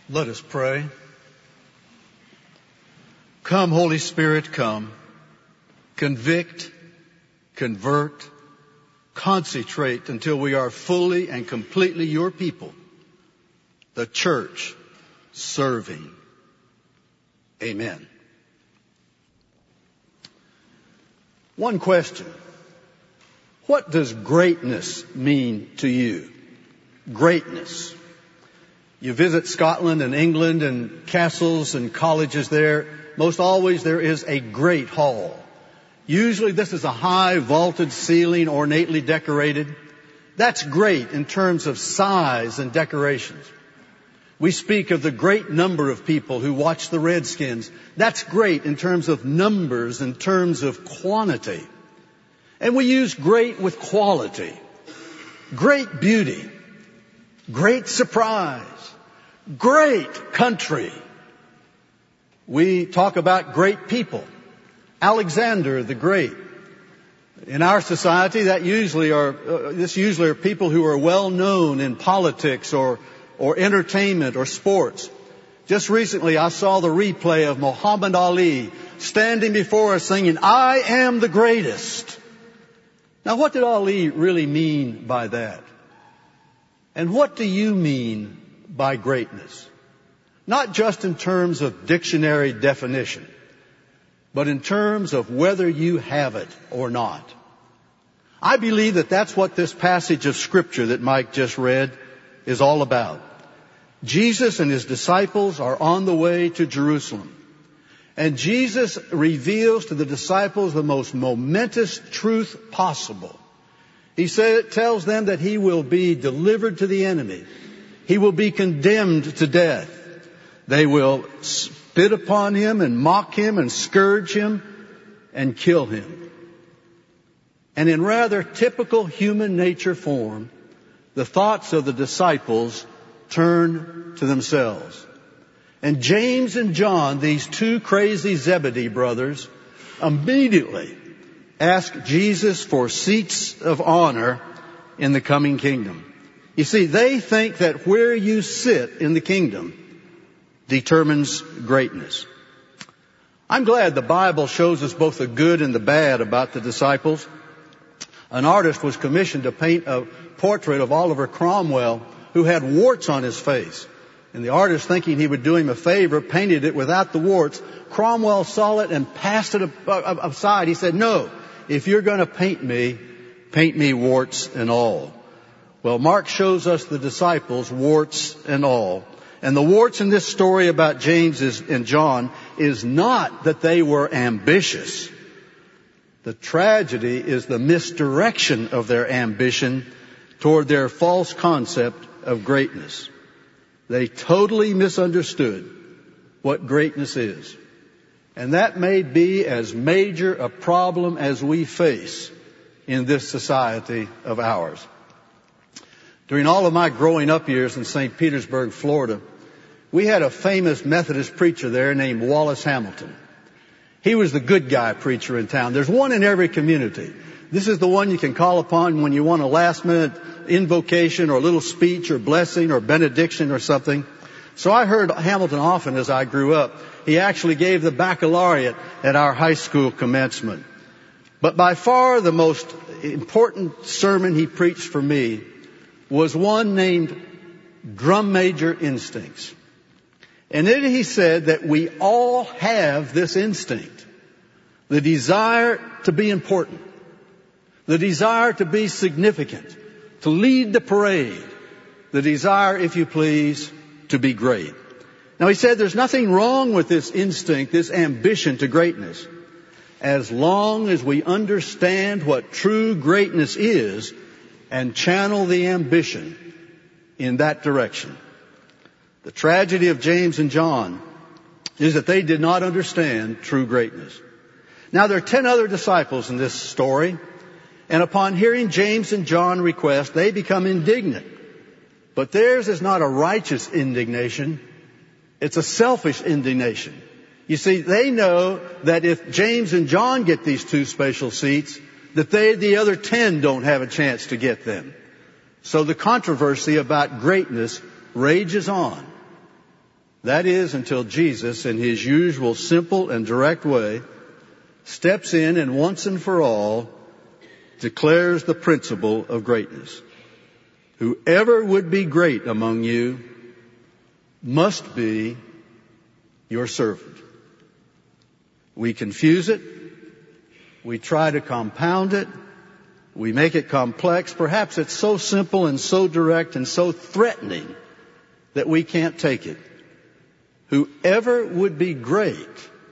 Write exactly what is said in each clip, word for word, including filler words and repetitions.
Let us pray. Come, Holy Spirit, come. Convict, convert, concentrate until we are fully and completely your people, the church serving. Amen. One question. What does greatness mean to you? Greatness. You visit Scotland and England and castles and colleges there. Most always there is a great hall. Usually this is a high vaulted ceiling, ornately decorated. That's great in terms of size and decorations. We speak of the great number of people who watch the Redskins. That's great in terms of numbers, in terms of quantity. And we use great with quality. Great beauty. Great surprise. Great country. We talk about great people. Alexander the Great. In our society, that usually are uh, this usually are people who are well known in politics or or entertainment or sports. Just recently, I saw the replay of Muhammad Ali standing before us singing, "I am the greatest." Now, what did Ali really mean by that? And what do you mean by greatness? Not just in terms of dictionary definition, but in terms of whether you have it or not. I believe that that's what this passage of Scripture that Mike just read is all about. Jesus and His disciples are on the way to Jerusalem. And Jesus reveals to the disciples the most momentous truth possible. He said, tells them that He will be delivered to the enemy. He will be condemned to death. They will spit upon Him and mock Him and scourge Him and kill Him. And in rather typical human nature form, the thoughts of the disciples turn to themselves. And James and John, these two crazy Zebedee brothers, immediately ask Jesus for seats of honor in the coming kingdom. You see, they think that where you sit in the kingdom determines greatness. I'm glad the Bible shows us both the good and the bad about the disciples. An artist was commissioned to paint a portrait of Oliver Cromwell who had warts on his face. And the artist, thinking he would do him a favor, painted it without the warts. Cromwell saw it and passed it aside. He said, "No, if you're going to paint me, paint me warts and all." Well, Mark shows us the disciples, warts and all. And the warts in this story about James and John is not that they were ambitious. The tragedy is the misdirection of their ambition toward their false concept of greatness. They totally misunderstood what greatness is. And that may be as major a problem as we face in this society of ours. During all of my growing up years in Saint Petersburg, Florida, we had a famous Methodist preacher there named Wallace Hamilton. He was the good guy preacher in town. There's one in every community. This is the one you can call upon when you want a last minute invocation or a little speech or blessing or benediction or something. So I heard Hamilton often as I grew up. He actually gave the baccalaureate at our high school commencement. But by far the most important sermon he preached for me was one named Drum Major Instincts. And in it he said that we all have this instinct, the desire to be important, the desire to be significant, to lead the parade, the desire, if you please, to be great. Now he said there's nothing wrong with this instinct, this ambition to greatness, as long as we understand what true greatness is and channel the ambition in that direction. The tragedy of James and John is that they did not understand true greatness. Now there are ten other disciples in this story, and upon hearing James and John request, they become indignant. But theirs is not a righteous indignation. It's a selfish indignation. You see, they know that if James and John get these two special seats, that they, the other ten, don't have a chance to get them. So the controversy about greatness rages on. That is, until Jesus, in his usual simple and direct way, steps in and once and for all declares the principle of greatness. Whoever would be great among you must be your servant. We confuse it. We try to compound it. We make it complex. Perhaps it's so simple and so direct and so threatening that we can't take it. Whoever would be great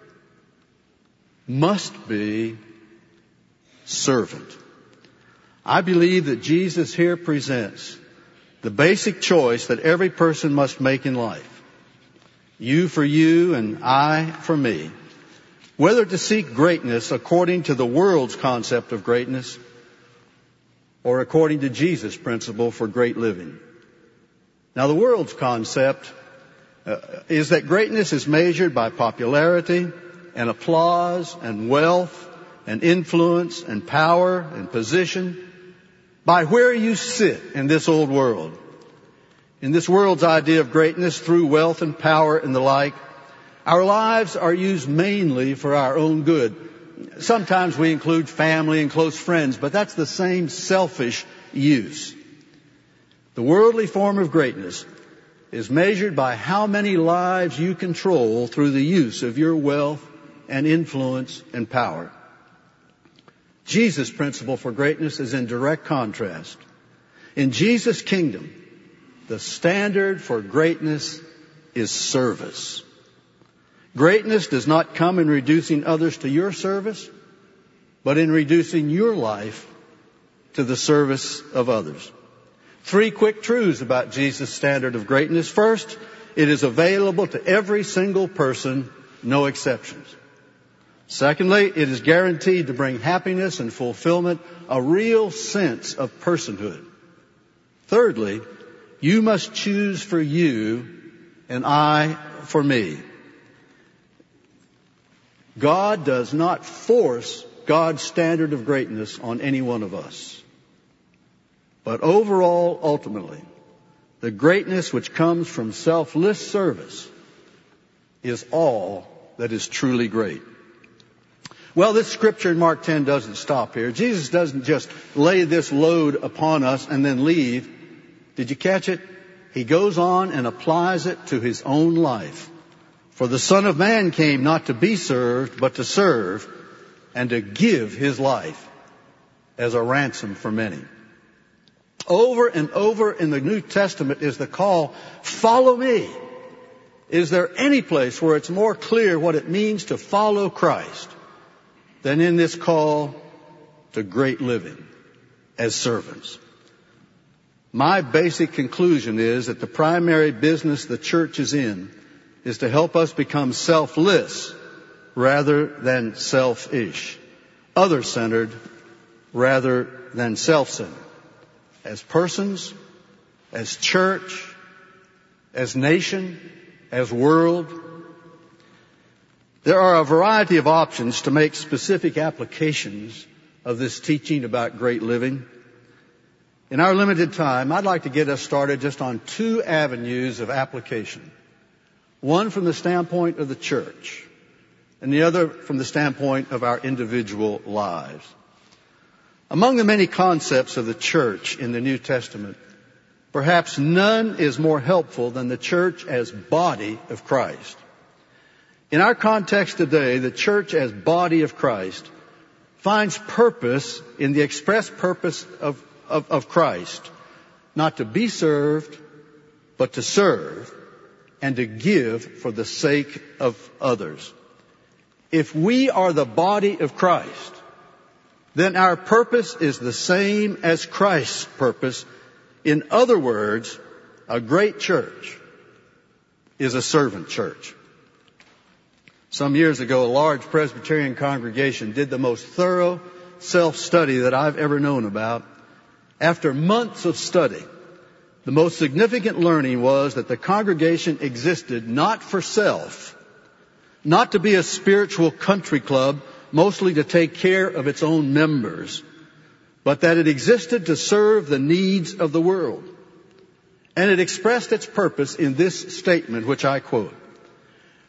must be servant. I believe that Jesus here presents the basic choice that every person must make in life. You for you and I for me. Whether to seek greatness according to the world's concept of greatness or according to Jesus' principle for great living. Now, the world's concept uh, is that greatness is measured by popularity and applause and wealth and influence and power and position, by where you sit in this old world. In this world's idea of greatness through wealth and power and the like, our lives are used mainly for our own good. Sometimes we include family and close friends, but that's the same selfish use. The worldly form of greatness is measured by how many lives you control through the use of your wealth and influence and power. Jesus' principle for greatness is in direct contrast. In Jesus' kingdom, the standard for greatness is service. Greatness does not come in reducing others to your service, but in reducing your life to the service of others. Three quick truths about Jesus' standard of greatness. First, it is available to every single person, no exceptions. Secondly, it is guaranteed to bring happiness and fulfillment, a real sense of personhood. Thirdly, you must choose for you and I for me. God does not force God's standard of greatness on any one of us. But overall, ultimately, the greatness which comes from selfless service is all that is truly great. Well, this scripture in Mark ten doesn't stop here. Jesus doesn't just lay this load upon us and then leave. Did you catch it? He goes on and applies it to his own life. For the Son of Man came not to be served, but to serve and to give his life as a ransom for many. Over and over in the New Testament is the call, follow me. Is there any place where it's more clear what it means to follow Christ than in this call to great living as servants? My basic conclusion is that the primary business the church is in is to help us become selfless rather than selfish, other-centered rather than self-centered. As persons, as church, as nation, as world. There are a variety of options to make specific applications of this teaching about great living. In our limited time, I'd like to get us started just on two avenues of application. One from the standpoint of the church, and the other from the standpoint of our individual lives. Among the many concepts of the church in the New Testament, perhaps none is more helpful than the church as body of Christ. In our context today, the church as body of Christ finds purpose in the express purpose of, of, of Christ, not to be served, but to serve and to give for the sake of others. If we are the body of Christ, then our purpose is the same as Christ's purpose. In other words, a great church is a servant church. Some years ago, a large Presbyterian congregation did the most thorough self-study that I've ever known about. After months of study, the most significant learning was that the congregation existed not for self, not to be a spiritual country club, mostly to take care of its own members, but that it existed to serve the needs of the world. And it expressed its purpose in this statement, which I quote.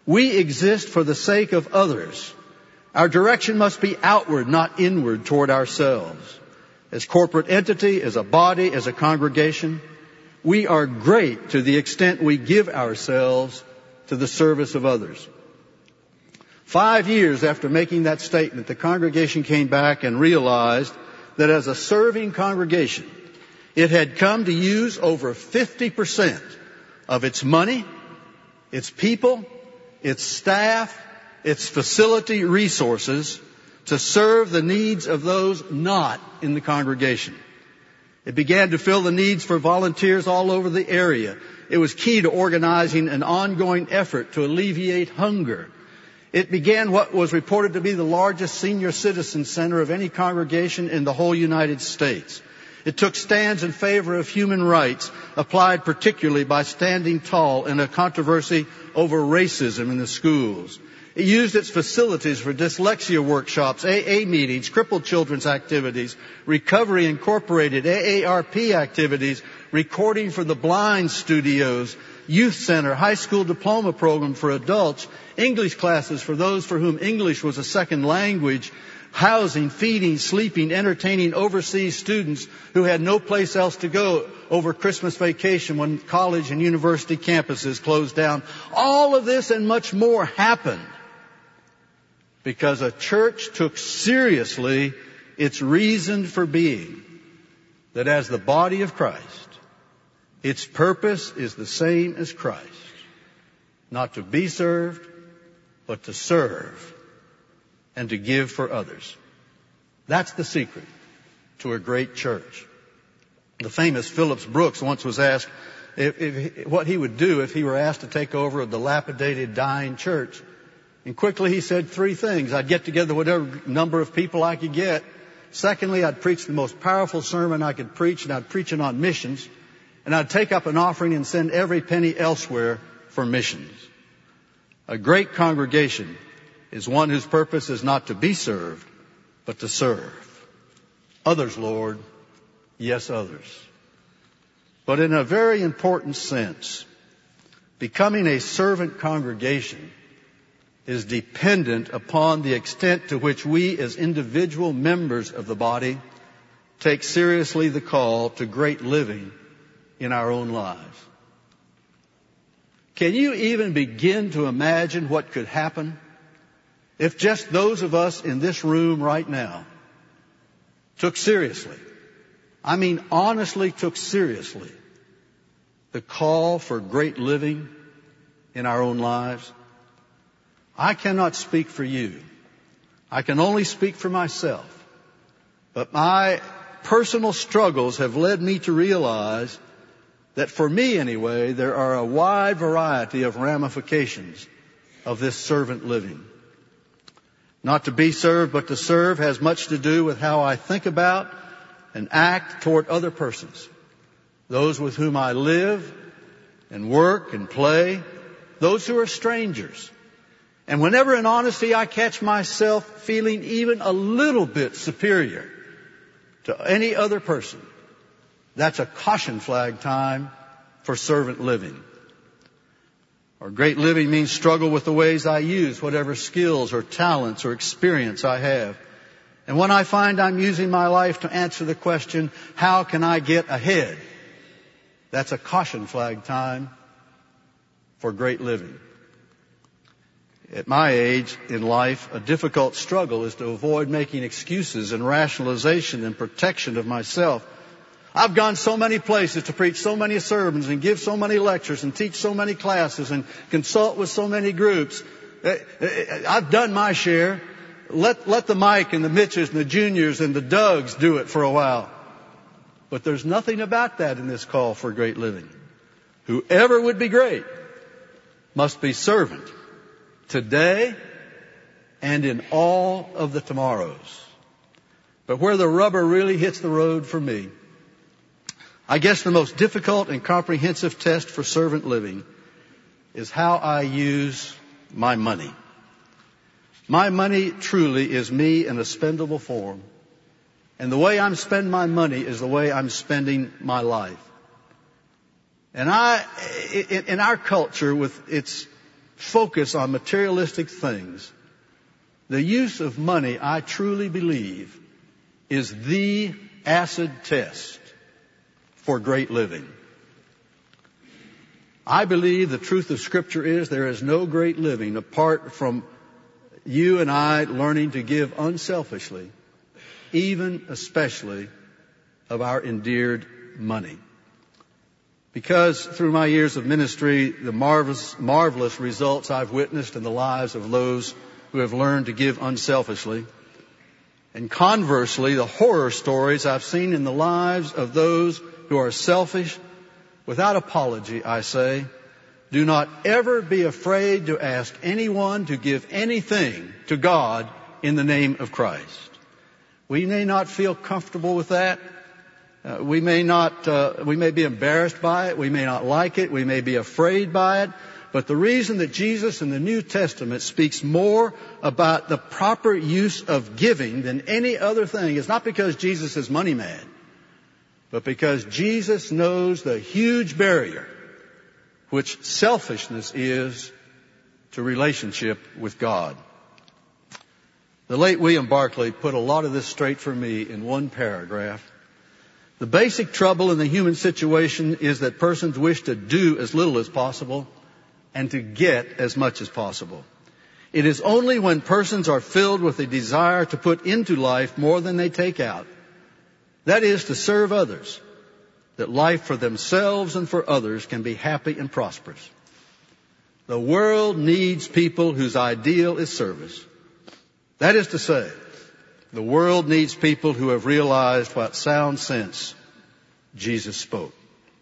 We exist for the sake of others. Our direction must be outward, not inward toward ourselves. As corporate entity, as a body, as a congregation, we are great to the extent we give ourselves to the service of others. Five years after making that statement, the congregation came back and realized that as a serving congregation, it had come to use over fifty percent of its money, its people, its staff, its facility resources to serve the needs of those not in the congregation. It began to fill the needs for volunteers all over the area. It was key to organizing an ongoing effort to alleviate hunger. It began what was reported to be the largest senior citizen center of any congregation in the whole United States. It took stands in favor of human rights, applied particularly by Standing Tall in a controversy over racism in the schools. It used its facilities for dyslexia workshops, A A meetings, crippled children's activities, Recovery Incorporated, A A R P activities, recording for the blind studios, youth center, high school diploma program for adults, English classes for those for whom English was a second language, housing, feeding, sleeping, entertaining overseas students who had no place else to go over Christmas vacation when college and university campuses closed down. All of this and much more happened because a church took seriously its reason for being, that as the body of Christ, its purpose is the same as Christ, not to be served, but to serve and to give for others. That's the secret to a great church. The famous Phillips Brooks once was asked if, if, what he would do if he were asked to take over a dilapidated, dying church. And quickly he said three things. I'd get together whatever number of people I could get. Secondly, I'd preach the most powerful sermon I could preach, and I'd preach it on missions. And I'd take up an offering and send every penny elsewhere for missions. A great congregation is one whose purpose is not to be served, but to serve. Others, Lord, yes, others. But in a very important sense, becoming a servant congregation is dependent upon the extent to which we as individual members of the body take seriously the call to great living in our own lives. Can you even begin to imagine what could happen if just those of us in this room right now took seriously, I mean honestly took seriously, the call for great living in our own lives? I cannot speak for you. I can only speak for myself. But my personal struggles have led me to realize that for me anyway, there are a wide variety of ramifications of this servant living. Not to be served, but to serve has much to do with how I think about and act toward other persons. Those with whom I live and work and play. Those who are strangers. And whenever in honesty I catch myself feeling even a little bit superior to any other person, that's a caution flag time for servant living. Or great living means struggle with the ways I use whatever skills or talents or experience I have. And when I find I'm using my life to answer the question, how can I get ahead? That's a caution flag time for great living. At my age in life, a difficult struggle is to avoid making excuses and rationalization and protection of myself. I've gone so many places to preach so many sermons and give so many lectures and teach so many classes and consult with so many groups. I've done my share. Let, let the Mike and the Mitches and the Juniors and the Dougs do it for a while. But there's nothing about that in this call for great living. Whoever would be great must be servant today and in all of the tomorrows. But where the rubber really hits the road for me, I guess the most difficult and comprehensive test for servant living is how I use my money. My money truly is me in a spendable form. And the way I'm spending my money is the way I'm spending my life. And I, in our culture with its focus on materialistic things, the use of money, I truly believe, is the acid test for great living. I believe the truth of Scripture is there is no great living apart from you and I learning to give unselfishly, even especially of our endeared money. Because through my years of ministry, the marvelous, marvelous results I've witnessed in the lives of those who have learned to give unselfishly, and conversely, the horror stories I've seen in the lives of those who are selfish, without apology, I say, do not ever be afraid to ask anyone to give anything to God in the name of Christ. We may not feel comfortable with that. Uh, we may not, uh, we may be embarrassed by it. We may not like it. We may be afraid by it. But the reason that Jesus in the New Testament speaks more about the proper use of giving than any other thing is not because Jesus is money mad, but because Jesus knows the huge barrier which selfishness is to relationship with God. The late William Barclay put a lot of this straight for me in one paragraph. The basic trouble in the human situation is that persons wish to do as little as possible and to get as much as possible. It is only when persons are filled with a desire to put into life more than they take out, that is, to serve others, that life for themselves and for others can be happy and prosperous. The world needs people whose ideal is service. That is to say, the world needs people who have realized what sound sense Jesus spoke.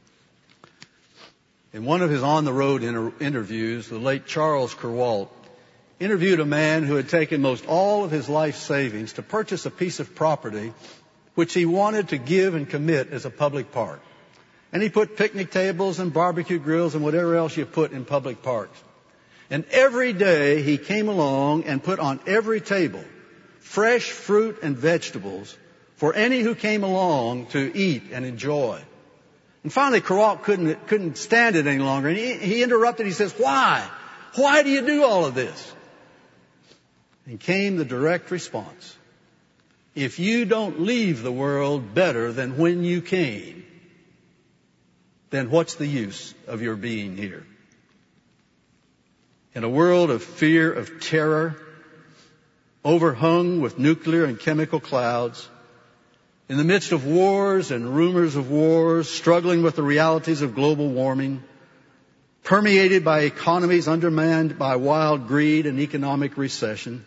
In one of his on-the-road inter- interviews, the late Charles Kurwalt interviewed a man who had taken most all of his life savings to purchase a piece of property which he wanted to give and commit as a public park. And he put picnic tables and barbecue grills and whatever else you put in public parks. And every day he came along and put on every table fresh fruit and vegetables for any who came along to eat and enjoy. And finally, Kurwalt couldn't, couldn't stand it any longer. And he, he interrupted. He says, why? Why do you do all of this? And came the direct response. If you don't leave the world better than when you came, then what's the use of your being here? In a world of fear, of terror, overhung with nuclear and chemical clouds, in the midst of wars and rumors of wars, struggling with the realities of global warming, permeated by economies undermined by wild greed and economic recession,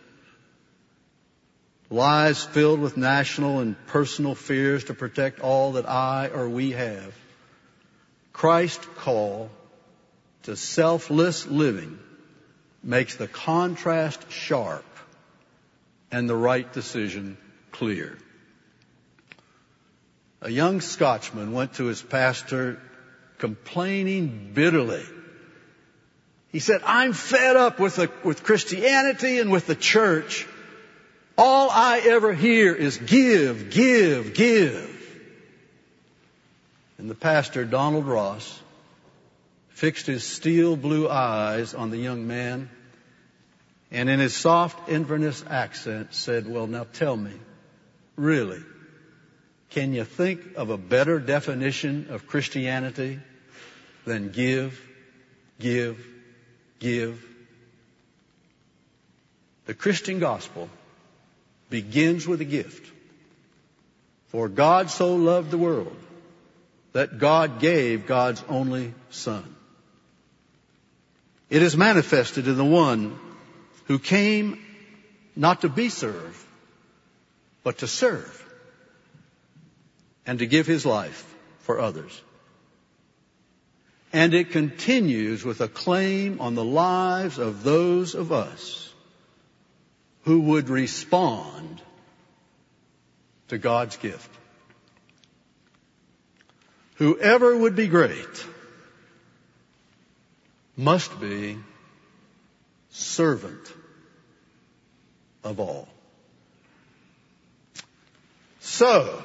lives filled with national and personal fears to protect all that I or we have, Christ's call to selfless living makes the contrast sharp and the right decision clear. A young Scotsman went to his pastor complaining bitterly. He said, I'm fed up with, the, with Christianity and with the church. All I ever hear is give, give, give. And the pastor, Donald Ross, fixed his steel blue eyes on the young man and in his soft Inverness accent said, well, now tell me, really, can you think of a better definition of Christianity than give, give, give? The Christian gospel begins with a gift. For God so loved the world that God gave God's only Son. It is manifested in the one who came not to be served, but to serve and to give his life for others. And it continues with a claim on the lives of those of us who would respond to God's gift. Whoever would be great must be servant of all. So,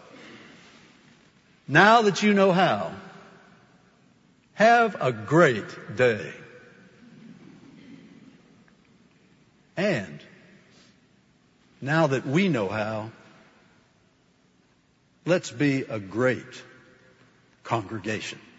now that you know how, have a great day. Now that we know how, let's be a great congregation.